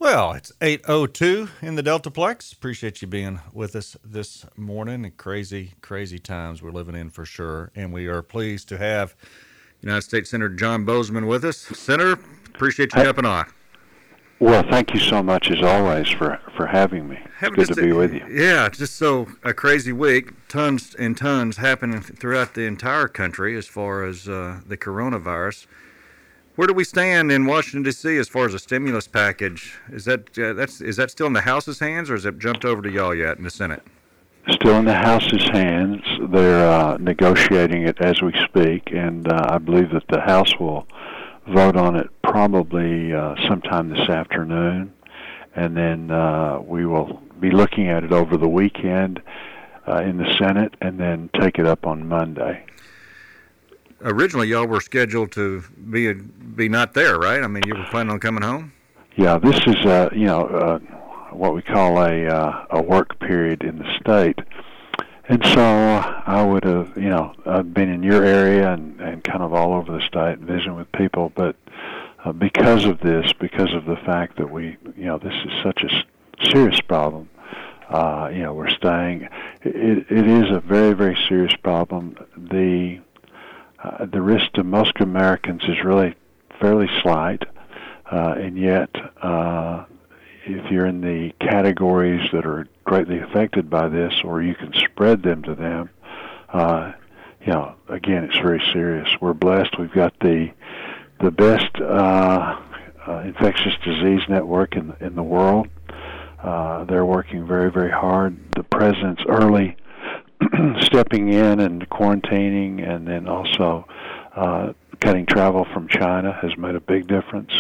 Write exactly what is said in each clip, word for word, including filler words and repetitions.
Well, it's eight oh two in the Deltaplex. Appreciate you being with us this morning. Crazy, crazy times we're living in for sure. And we are pleased to have United States Senator John Boozman with us. Senator, appreciate you jumping on. Well, thank you so much, as always, for, for having me. It's good to be with you. Yeah, just so a crazy week. Tons and tons happening throughout the entire country as far as uh, the coronavirus. Where do we stand in Washington, D C as far as a stimulus package? Is that uh, that's is that still in the House's hands, or has it jumped over to y'all yet in the Senate? Still in the House's hands. They're uh, negotiating it as we speak, and uh, I believe that the House will vote on it probably uh, sometime this afternoon, and then uh, we will be looking at it over the weekend uh, in the Senate, and then take it up on Monday. Originally, y'all were scheduled to be be not there, right? I mean, you were planning on coming home? Yeah, this is, uh, you know, uh, what we call a uh, a work period in the state. And so I would have, you know, I've been in your area and, and kind of all over the state visiting with people, but uh, because of this, because of the fact that we, you know, this is such a serious problem, uh, you know, we're staying. It, it is a very, very serious problem. The Uh, the risk to most Americans is really fairly slight, uh, and yet uh, if you're in the categories that are greatly affected by this, or you can spread them to them, uh, you know, again, it's very serious. We're blessed. We've got the the best uh, uh, infectious disease network in in the world. Uh, they're working very, very hard. The president's early stepping in and quarantining, and then also uh, cutting travel from China has made a big difference.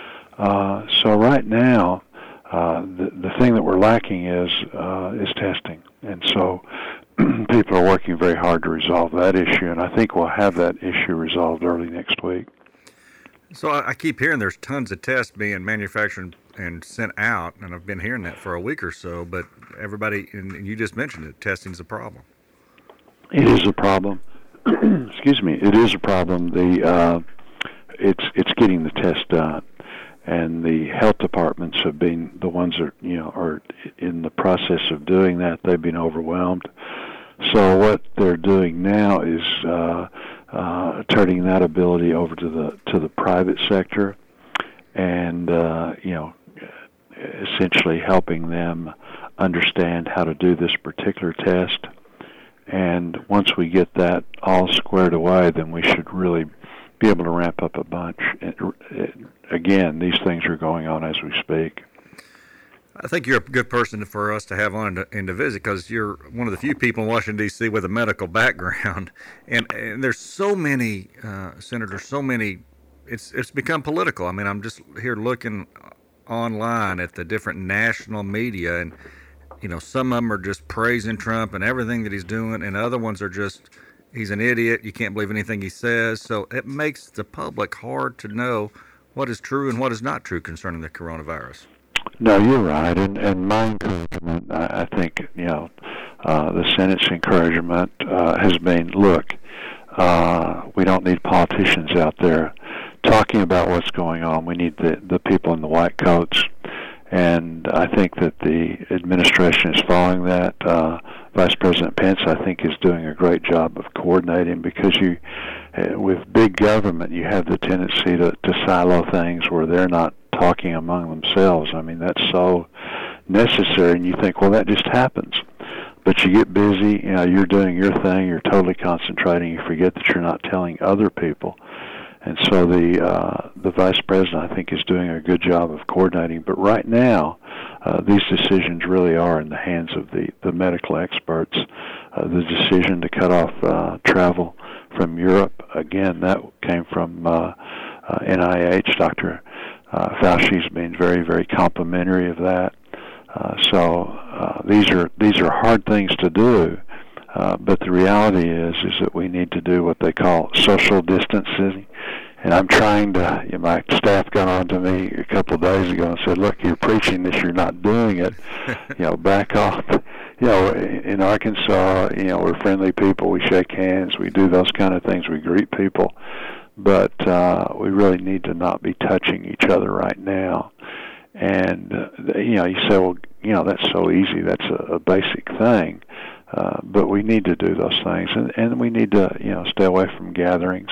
Uh, so right now, uh, the, the thing that we're lacking is uh, is testing, and so people are working very hard to resolve that issue, and I think we'll have that issue resolved early next week. So I, I keep hearing there's tons of tests being manufactured and sent out, and I've been hearing that for a week or so, but everybody, and you just mentioned it, testing's a problem. It is a problem. Excuse me. It is a problem. The uh, it's it's getting the test done, and the health departments have been the ones that you know are in the process of doing that. They've been overwhelmed. So what they're doing now is uh, uh, turning that ability over to the to the private sector, and uh, you know, essentially helping them understand how to do this particular test. And once we get that all squared away, then we should really be able to ramp up a bunch. It, it, again, these things are going on as we speak. I think you're a good person for us to have on and to visit, because you're one of the few people in Washington, D C with a medical background. And, and there's so many uh, senators, so many, it's it's become political. I mean, I'm just here looking online at the different national media, and you know, some of them are just praising Trump and everything that he's doing, and other ones are just, he's an idiot, you can't believe anything he says. So it makes the public hard to know what is true and what is not true concerning the coronavirus. No, you're right, and, and my encouragement, I, I think, you know, uh, the Senate's encouragement uh, has been, look, uh, we don't need politicians out there talking about what's going on. We need the, the people in the white coats. And I think that the administration is following that. Uh, Vice President Pence, I think, is doing a great job of coordinating, because you, uh, with big government, you have the tendency to, to silo things where they're not talking among themselves. I mean, that's so necessary, and you think, well, that just happens. But you get busy, you know, you're doing your thing, you're totally concentrating, you forget that you're not telling other people. And so the uh, the vice president, I think, is doing a good job of coordinating. But right now, uh, these decisions really are in the hands of the, the medical experts. Uh, the decision to cut off uh, travel from Europe, again, that came from uh, uh, N I H. Doctor Uh, Fauci's been very, very complimentary of that. Uh, so uh, these are these are hard things to do. Uh, but the reality is is that we need to do what they call social distancing. And I'm trying to, you know, my staff got on to me a couple of days ago and said, look, you're preaching this, you're not doing it. You know, back off. You know, in Arkansas, you know, we're friendly people. We shake hands. We do those kind of things. We greet people. But uh, we really need to not be touching each other right now. And, uh, you know, you say, well, you know, that's so easy. That's a, a basic thing. Uh, but we need to do those things, and, and we need to, you know, stay away from gatherings.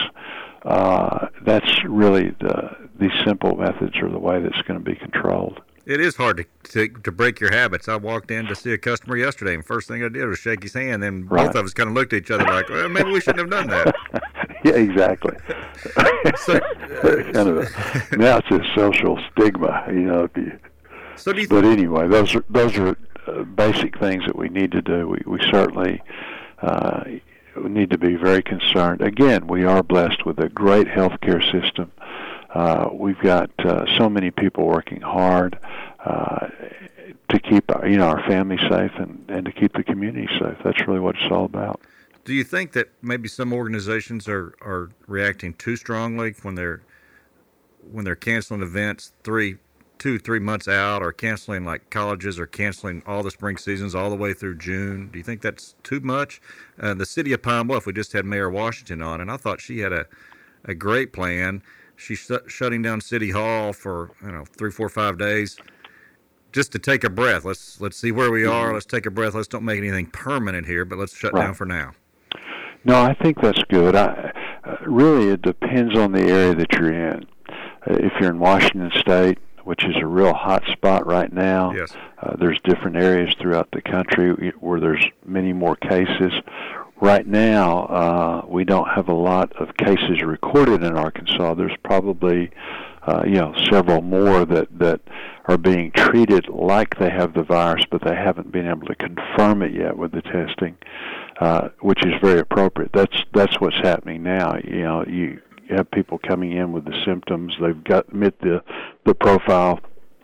Uh, that's really the, these simple methods are the way that's going to be controlled. It is hard to, to to break your habits. I walked in to see a customer yesterday, and first thing I did was shake his hand. Then Right. both of us kind of looked at each other like, well, maybe we shouldn't have done that. Yeah, exactly. So, uh, kind of a, now it's a social stigma, you know. If you, so do you but anyway, those are those are uh, basic things that we need to do. We we certainly uh, need to be very concerned. Again, we are blessed with a great healthcare system. Uh, we've got uh, so many people working hard uh, to keep our, you know, our family safe and, and to keep the community safe. That's really what it's all about. Do you think that maybe some organizations are, are reacting too strongly when they're when they're canceling events three, two, three months out, or canceling like colleges, or canceling all the spring seasons all the way through June? Do you think that's too much? Uh, the city of Pine Bluff, we just had Mayor Washington on, and I thought she had a, a great plan. She's sh- shutting down City Hall for you know three, four, five days, just to take a breath. Let's let's see where we are. Let's take a breath. Let's don't make anything permanent here, but let's shut Right. down for now. No, I think that's good. I, uh, really, it depends on the area that you're in. Uh, if you're in Washington State, which is a real hot spot right now, Yes. uh, there's different areas throughout the country where there's many more cases. Right now, uh, we don't have a lot of cases recorded in Arkansas. There's probably, uh, you know, several more that, that are being treated like they have the virus, but they haven't been able to confirm it yet with the testing, uh, which is very appropriate. That's that's what's happening now. You know, you have people coming in with the symptoms. They've got met the the profile,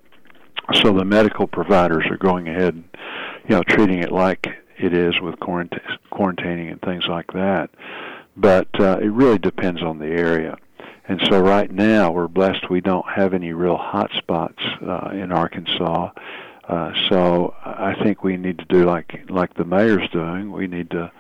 so the medical providers are going ahead and, you know, treating it like it is with quarant- quarantining and things like that. But uh, it really depends on the area. And so right now we're blessed we don't have any real hot spots uh, in Arkansas. Uh, so I think we need to do like like the mayor's doing. We need to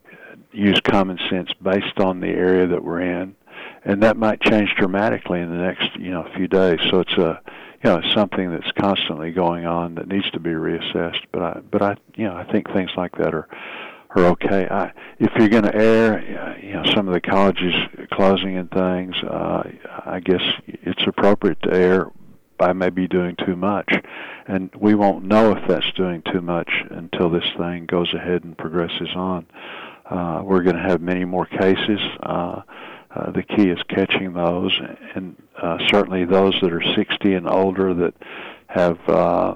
use common sense based on the area that we're in, and that might change dramatically in the next you know few days. So it's a you know it's something that's constantly going on that needs to be reassessed. But I but I you know I think things like that are are okay. I, if you're going to air, you know, some of the colleges closing and things, uh, I guess it's appropriate to air by maybe doing too much. And we won't know if that's doing too much until this thing goes ahead and progresses on. Uh, we're going to have many more cases. Uh, uh, the key is catching those, and uh, certainly those that are sixty and older that have uh,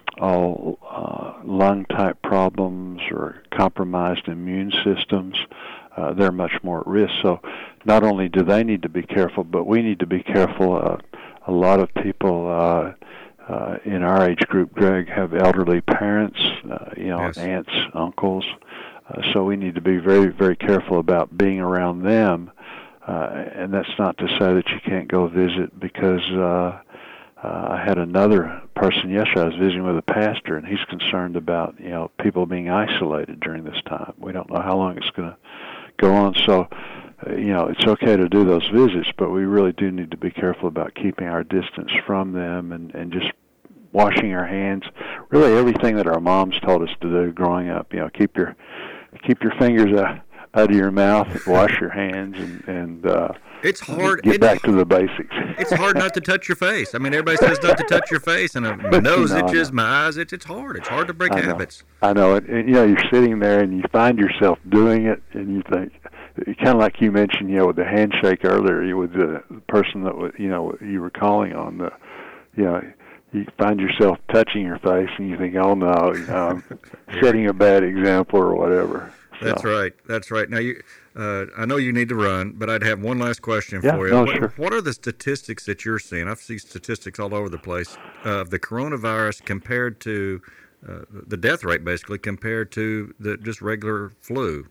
all uh, lung-type problems or compromised immune systems, uh, they're much more at risk. So not only do they need to be careful, but we need to be careful. Uh, a lot of people uh, uh, in our age group, Greg, have elderly parents, uh, you know, Yes. aunts, uncles. Uh, so we need to be very, very careful about being around them. Uh, and that's not to say that you can't go visit, because uh, uh, I had another person yesterday. I was visiting with a pastor, and he's concerned about you know people being isolated during this time. We don't know how long it's going to go on. So, uh, you know, it's okay to do those visits, but we really do need to be careful about keeping our distance from them and, and just washing our hands. Really, everything that our moms told us to do growing up. You know, keep your keep your fingers out, out of your mouth, wash your hands, and and uh, It's hard. get it, back to the basics. It's hard not to touch your face. I mean, everybody says not to touch your face, and uh, my nose You know, I itches, know. my eyes itch. It's hard. It's hard to break I know. habits. I know it. And, you know, you're sitting there and you find yourself doing it, and you think, kind of like you mentioned, you know, with the handshake earlier, you with the person that was, you know, you were calling on the, you know, you find yourself touching your face, and you think, oh no, you know, I'm setting a bad example or whatever. That's So, right. That's right. Now, you, uh, I know you need to run, but I'd have one last question Yeah, for you. no, what, sure. what are the statistics that you're seeing? I've seen statistics all over the place uh, of the coronavirus compared to uh, the death rate, basically, compared to the just regular flu.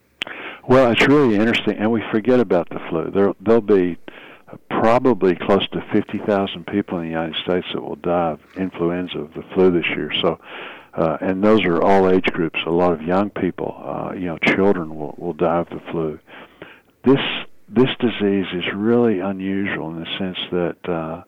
Well, it's really interesting, and we forget about the flu. There, there'll be probably close to fifty thousand people in the United States that will die of influenza of the flu this year. So, uh, and those are all age groups. A lot of young people, uh, you know, children will, will die of the flu. This this disease is really unusual in the sense that uh,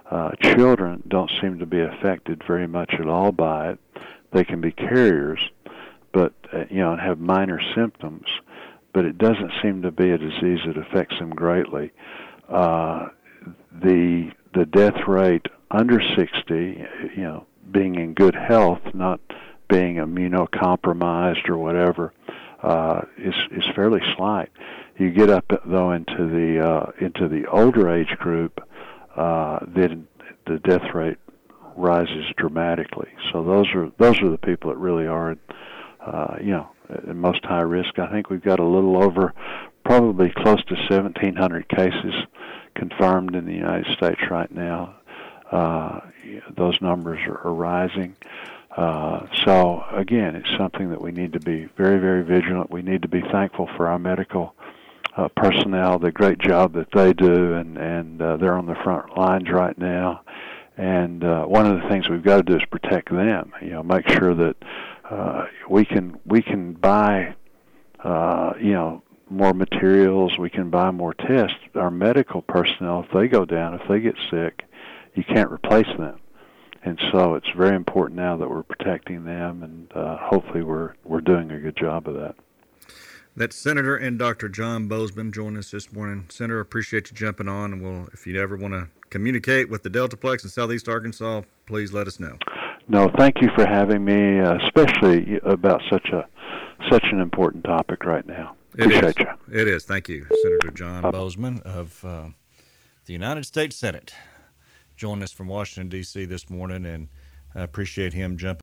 Uh, children don't seem to be affected very much at all by it. They can be carriers, but uh, you know, and have minor symptoms, but it doesn't seem to be a disease that affects them greatly. Uh, the the death rate under sixty, you know, being in good health, not being immunocompromised or whatever, uh, is is fairly slight. You get up though into the uh, into the older age group, uh, then the death rate rises dramatically. So those are those are the people that really are, uh, you know, at most high risk. I think we've got a little over, probably close to seventeen hundred cases confirmed in the United States right now. Uh, those numbers are, are rising. Uh, so again, it's something that we need to be very, very vigilant. We need to be thankful for our medical uh, personnel, the great job that they do, and and uh, they're on the front lines right now. And uh, one of the things we've got to do is protect them. You know, make sure that uh, we can we can buy, uh, you know, more materials. We can buy more tests. Our medical personnel, if they go down, if they get sick, you can't replace them. And so it's very important now that we're protecting them, and uh, hopefully we're we're doing a good job of that. That's Senator and Doctor John Boozman joining us this morning. Senator, appreciate you jumping on, and we'll, if you ever want to communicate with the Deltaplex in Southeast Arkansas, please let us know. No, thank you for having me, uh, especially about such a such an important topic right now. Appreciate it is. you. It is. Thank you, Senator John Bye. Boozman of uh, the United States Senate. Joined us from Washington, D C this morning, and I appreciate him jumping